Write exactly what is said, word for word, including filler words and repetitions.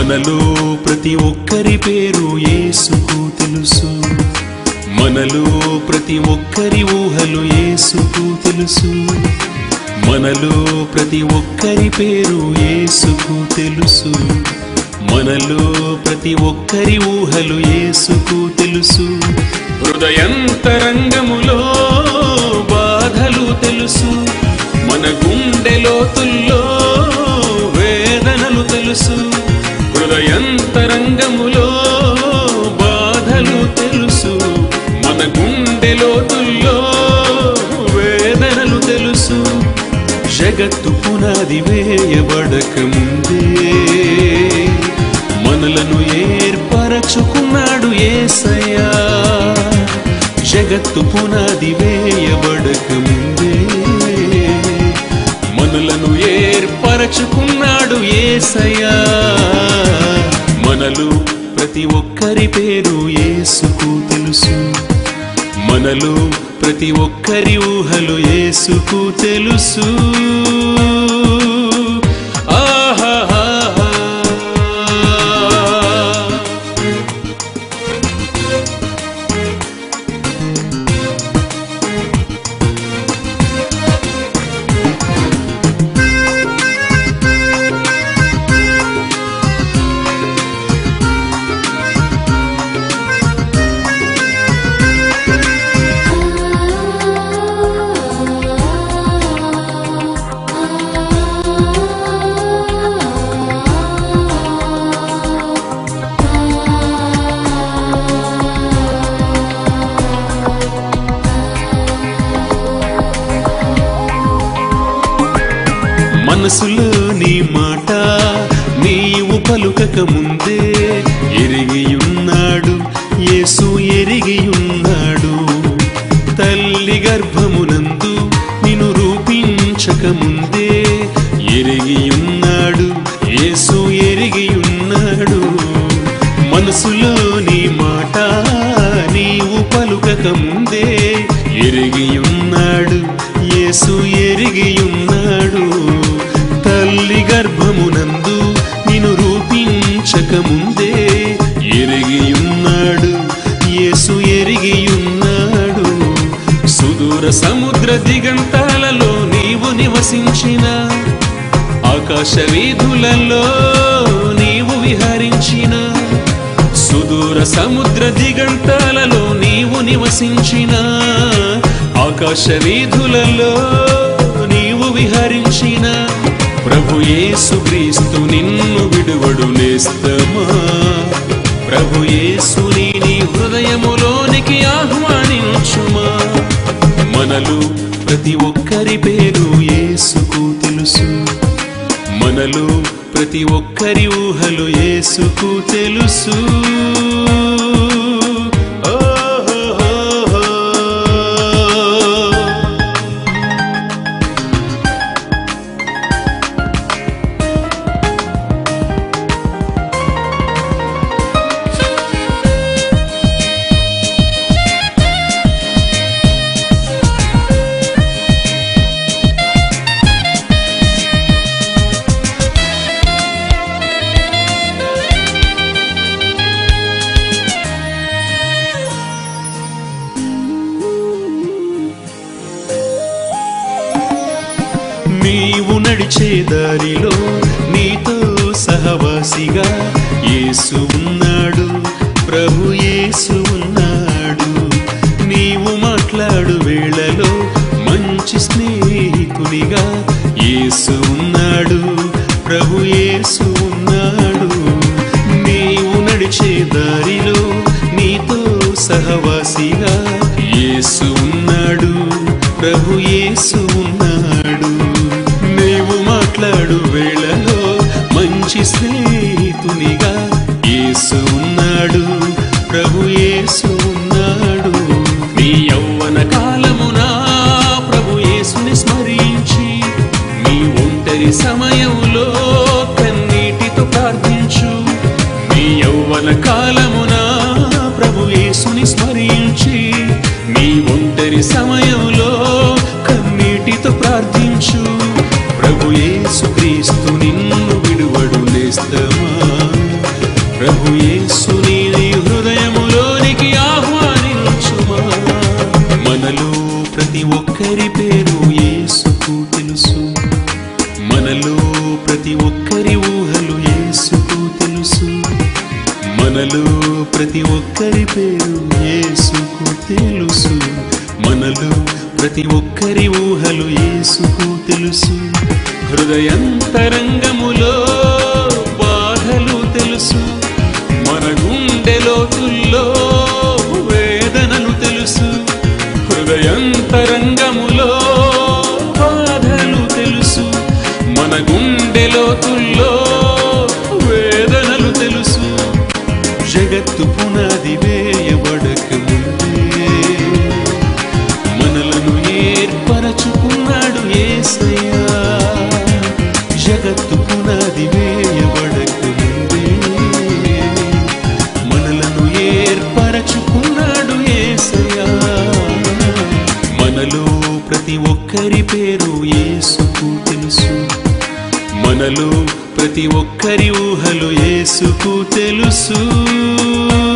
మనలో ప్రతి ఒక్కరి పేరు యేసుకు తెలుసు. మనలో ప్రతి ఒక్కరి ఊహలు యేసుకు తెలుసు. మనలో ప్రతి ఒక్కరి పేరు యేసుకు తెలుసు. మనలో ప్రతి ఒక్కరి ఊహలు యేసుకు తెలుసు. హృదయంతరంగములో బాధలు తెలుసు. మన గుండె లోతుల్లో వేదనలు తెలుసు. హృదయంతరంగములో బాధలు తెలుసు. మన గుండె లోతుల్లో వేదనలు తెలుసు. జగత్తు పునాది వేయబడక ముందే మనలను ఏర్పరచుకున్నాడు యేసయ్యా. జగత్తు పునాది వేయబడక ముందే మనలను ఏర్పరచుకున్నాడు యేసయ్యా. మనలో ప్రతి ఒక్కరి పేరు యేసుకు తెలుసు. మనలో ప్రతి ఒక్కరి ఊహలు యేసుకు తెలుసు. మనసులోని మాట నీవు పలుకక ముందే ఎరిగియున్నాడు యేసు, ఎరిగియున్నాడు. తల్లి గర్భమునందు నిన్ను రూపించక ముందే ఎరిగియున్నాడు యేసు, ఎరిగియున్నాడు. మనసులోని మాట నీవు పలుకక ముందే ఎరిగియున్నాడు యేసు, ఎరిగియున్నాడు. తల్లి గర్భమునందు నిన్ను రూపించక ముందే ఎరిగియున్నాడు యేసు, ఎరిగియున్నాడు. సుదూర సముద్ర దిగంతాలలో నీవు నివసించిన, ఆకాశ వీధులలో నీవు విహరించిన, సుదూర సముద్ర దిగంతాలలో నీవు నివసించిన, ఆకాశ వీధులలో నీవు విహరించిన ప్రభు యేసు క్రీస్తు నిన్ను విడువడు నేస్తమా. ప్రభు యేసుని నీ హృదయములోనికి ఆహ్వానించుమా. మనలో ప్రతి ఒక్కరి పేరు యేసుకు తెలుసు. మనలో ప్రతి ఒక్కరి ఊహలు యేసుకు తెలుసు. నీవు నడిచే దారిలో నీతో సహవాసిగా యేసు ఉన్నాడు, ప్రభు యేసు ఉన్నాడు. నీవు మాట్లాడు వేళలో మంచి స్నేహితునిగా యేసు ఉన్నాడు, ప్రభు యేసు ఉన్నాడు. నీవు నడిచే దారిలో నీతో సహవాసిగా యేసు ఉన్నాడు, ప్రభు యేసు ఉన్నాడు. నీవు మాట్లాడు వేళలో మంచి స్నేహితునిగా యేసు ఉన్నాడు, ప్రభు యేసు ఉన్నాడు. నీ యౌవన కాలమున ప్రభు యేసుని స్మరించి, నీ ఒంటరి సమయంలో కన్నీటితో ప్రార్థించు. నీ యౌవన కాలమున ప్రభు యేసుని స్మరించి, నీ ఒంటరి సమయంలో కన్నీటితో ప్రార్థించు. ప్రభు యేసు క్రీస్తు నిన్ను విడువడు నేస్తమా. ప్రతి ఒక్కరి పేరు యేసుకు తెలుసు. మనలో ప్రతి ఒక్కరి ఊహలు యేసుకు తెలుసు. మనలో ప్రతి ఒక్కరి పేరు యేసుకు తెలుసు. మనలో ప్రతి ఒక్కరి ఊహలు యేసుకు తెలుసు. హృదయంతరంగములో బాధలు తెలుసు. మన గుండె లోతుల్లో వేదనలు తెలుసు. హృదయంతరంగములో బాధలు తెలుసు. మన గుండె లోతుల్లో వేదనలు తెలుసు. జగత్తు పునాది వేయబడక ముందే మనలను ఏర్పరచుకున్నాడు యేసయ్యా. జగత్తు పునాది వేయబడక ముందే మనలను ఏర్పరచుకున్నాడు యేసయ్యా. మనలో ప్రతి ఒక్కరి పేరు యేసుకు తెలుసు. మనలో ప్రతి ఒక్కరి ఊహలు యేసుకు తెలుసు.